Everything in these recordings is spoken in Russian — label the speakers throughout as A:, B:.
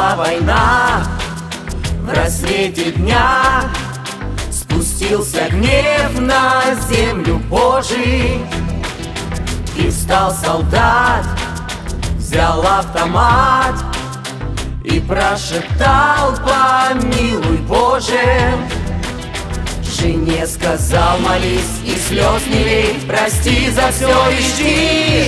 A: Пришла война в рассвете дня, спустился гнев на землю Божий, и встал солдат, взял автомат и прошептал: помилуй, Боже. Жене сказал: молись и слез не лей, прости за все и жди.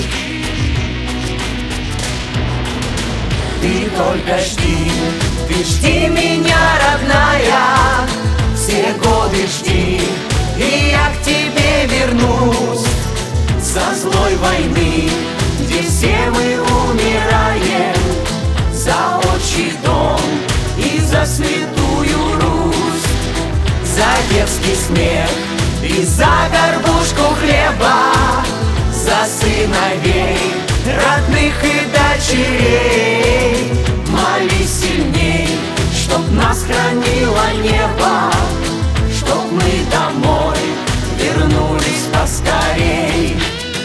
A: Ты только жди, ты жди меня, родная, все годы жди, и я к тебе вернусь со злой войны, где все мы умираем за отчий дом и за святую Русь, за детский смех и за горбушку хлеба, за сыновей, родных и дочерей. Молись сильней, чтоб нас хранило небо, чтоб мы домой вернулись поскорей.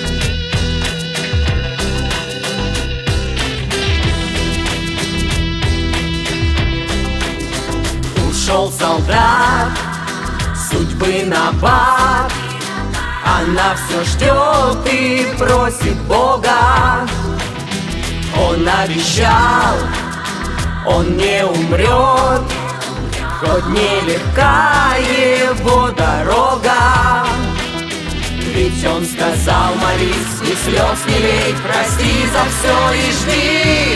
A: Ушел солдат, судьбы набат, она все ждет и просит Бога. Он обещал, он не умрет, хоть нелегка его дорога. Ведь он сказал: молись и слез не лей, прости за все и жди.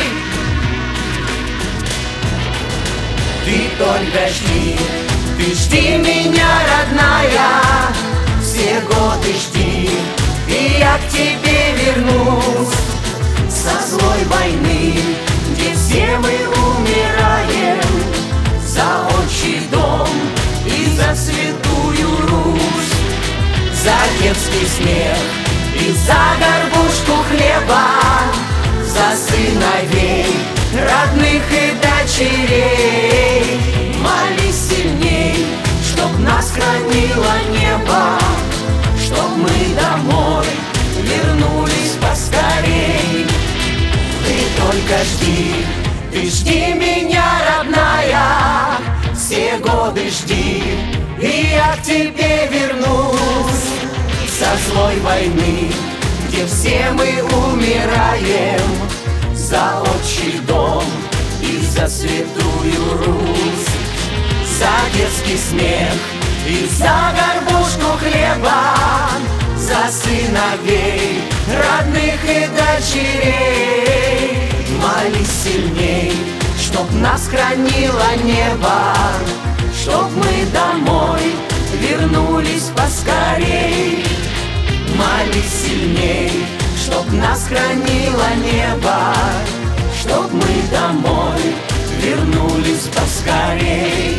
A: Ты только жди, ты жди меня, родная, все годы жди, и я к тебе вернусь со злой войны, где все мы умираем за отчий дом и за святую Русь, за детский смех и за горбушку хлеба, за сыновей, родных и дочерей. Молись сильней, чтоб нас хранило небо, чтоб мы домой вернулись поскорей. Ты только жди, ты жди меня, родная, все годы жди, и я к тебе вернусь со злой войны, где все мы умираем за отчий дом и за святую Русь, за детский смех и за горбушку хлеба, за сыновей, родных и дочерей. Молись сильней, чтоб нас хранило небо, чтоб мы домой вернулись поскорей. Молись сильней, чтоб нас хранило небо, чтоб мы домой вернулись поскорей.